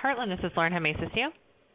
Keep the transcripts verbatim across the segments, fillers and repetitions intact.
Heartland. This is Lauren. How may I assist you?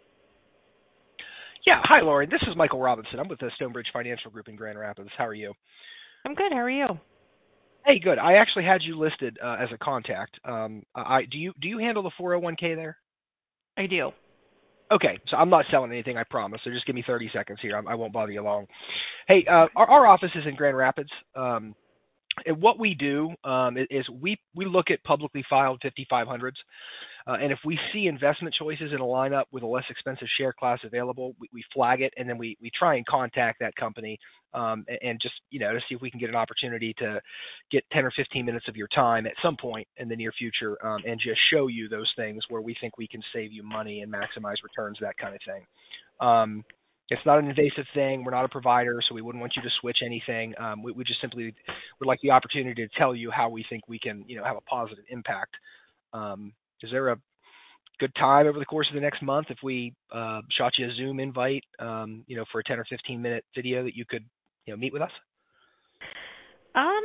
Yeah, hi, Lauren. This is Michael Robinson. I'm with the Stonebridge Financial Group in Grand Rapids. How are you? I'm good. How are you? Hey, good. I actually had you listed uh, as a contact. Um, I do you do you handle the four oh one k there? I do. Okay, so I'm not selling anything, I promise. So just give me thirty seconds here. I, I won't bother you long. Hey, uh, our, our office is in Grand Rapids. Um, and what we do um, is, is we we look at publicly filed fifty-five hundreds. Uh, and if we see investment choices in a lineup with a less expensive share class available, we, we flag it, and then we, we try and contact that company um, and, and just, you know, to see if we can get an opportunity to get ten or fifteen minutes of your time at some point in the near future um, and just show you those things where we think we can save you money and maximize returns, that kind of thing. Um, it's not an invasive thing. We're not a provider, so we wouldn't want you to switch anything. Um, we, we just simply would like the opportunity to tell you how we think we can, you know, have a positive impact. Um, Is there a good time over the course of the next month if we uh, shot you a Zoom invite, um, you know, for a ten or fifteen minute video that you could, you know, meet with us? Um,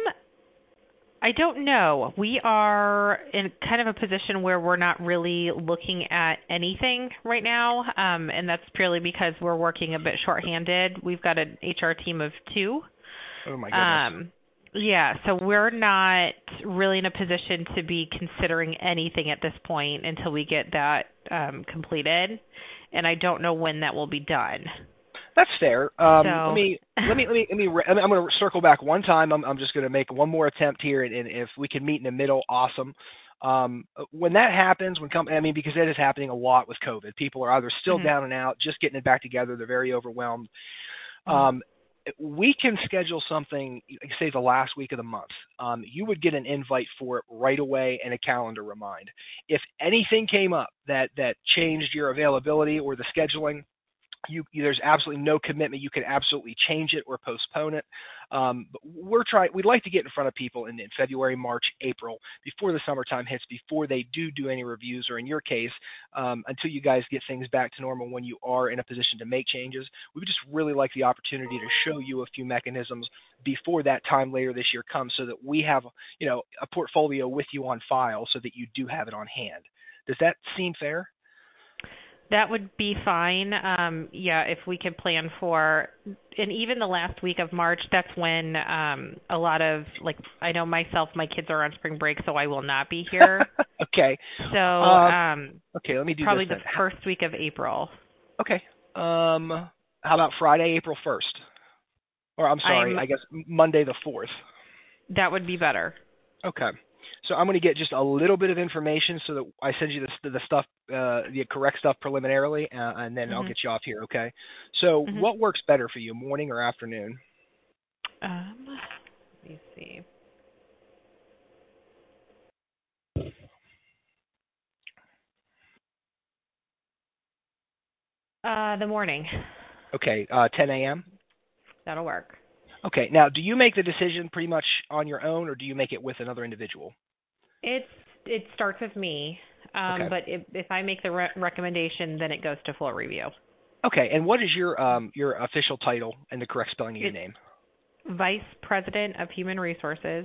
I don't know. We are in kind of a position where we're not really looking at anything right now, um, and that's purely because we're working a bit shorthanded. We've got an H R team of two. Oh my goodness. Um, yeah, so we're not really in a position to be considering anything at this point until we get that um, completed, and I don't know when that will be done. That's fair. Um, so. let me let me let me let me. I'm going to circle back one time. I'm I'm just going to make one more attempt here, and, and if we can meet in the middle, awesome. Um, when that happens, when com- I mean, because that is happening a lot with COVID. People are either still Mm-hmm. down and out, just getting it back together. They're very overwhelmed. Mm-hmm. Um, we can schedule something, say the last week of the month. Um, you would get an invite for it right away and a calendar remind. If anything came up that, that changed your availability or the scheduling, you, there's absolutely no commitment. You can absolutely change it or postpone it. Um, but we're trying. We'd like to get in front of people in, in February, March, April, before the summertime hits, before they do do any reviews, or in your case, um, until you guys get things back to normal when you are in a position to make changes. We would just really like the opportunity to show you a few mechanisms before that time later this year comes, so that we have, you know, a portfolio with you on file, so that you do have it on hand. Does that seem fair? That would be fine. Um, yeah, if we could plan for, and even the last week of March, that's when um, a lot of, like, I know myself, my kids are on spring break, so I will not be here. Okay. So um, um, okay, let me do probably this the then. first week of April. Okay. Um, how about Friday, April first? Or I'm sorry, I'm. I guess Monday the fourth. That would be better. Okay. So I'm going to get just a little bit of information so that I send you the, the stuff, uh, the correct stuff preliminarily, uh, and then Mm-hmm. I'll get you off here, okay? So Mm-hmm. what works better for you, morning or afternoon? Um, let me see. Uh, the morning. Okay, uh, ten a.m.? That'll work. Okay. Now, do you make the decision pretty much on your own, or do you make it with another individual? It's it starts with me, um, Okay. but if, if I make the re- recommendation, then it goes to full review. Okay, and what is your um, your official title and the correct spelling of your It's name? Vice President of Human Resources.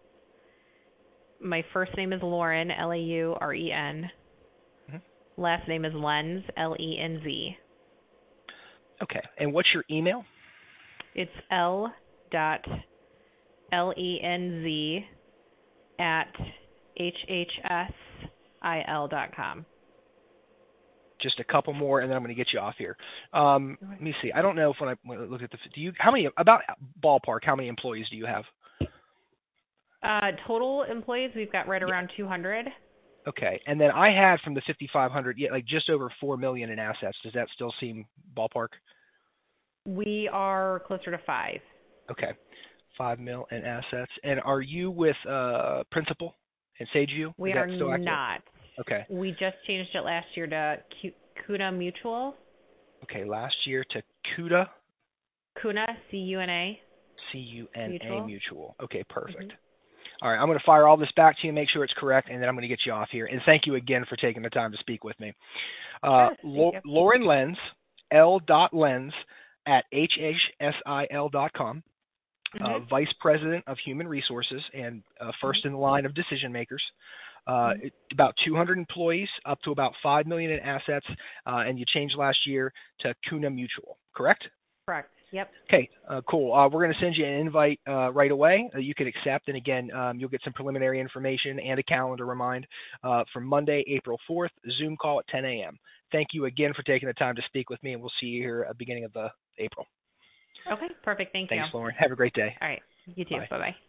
My first name is Lauren, L A U R E N. Mm-hmm. Last name is Lenz, L E N Z. Okay, and what's your email? It's L dot L E N Z at H H S I L dot com. Just a couple more, and then I'm going to get you off here. Um, let me see. I don't know if when I, when I look at the, do you, how many, about ballpark, how many employees do you have? Uh, total employees, we've got right around two hundred. Okay, and then I had from the fifty-five hundred, yeah, like just over four million in assets. Does that still seem ballpark? We are closer to five. Okay, five mil in assets. And are you with uh, Principal and SageView? We Is are that still accurate? not. Okay. We just changed it last year to Cu- Cuna Mutual. Okay, last year to CUNA, Cuna, C U N A. C U N A Mutual. Mutual. Okay, perfect. Mm-hmm. All right, I'm going to fire all this back to you, make sure it's correct, and then I'm going to get you off here. And thank you again for taking the time to speak with me. Uh, Sure, Lo- thank you. Lauren Lenz, L. Lenz at H H S I L dot com, uh, Mm-hmm. Vice President of Human Resources and uh, first in the line of decision makers. uh, it- about two hundred employees, up to about five million in assets, uh, and you changed last year to Kuna Mutual, correct? Correct. Yep. Okay, uh, cool. Uh, we're going to send you an invite uh, right away. Uh, you can accept, and again, um, you'll get some preliminary information and a calendar remind uh, for Monday, April fourth, Zoom call at ten a.m. Thank you again for taking the time to speak with me, and we'll see you here at the beginning of the April. Okay, perfect. Thank you. Thanks, Lauren. Have a great day. All right. You too. Bye. Bye-bye.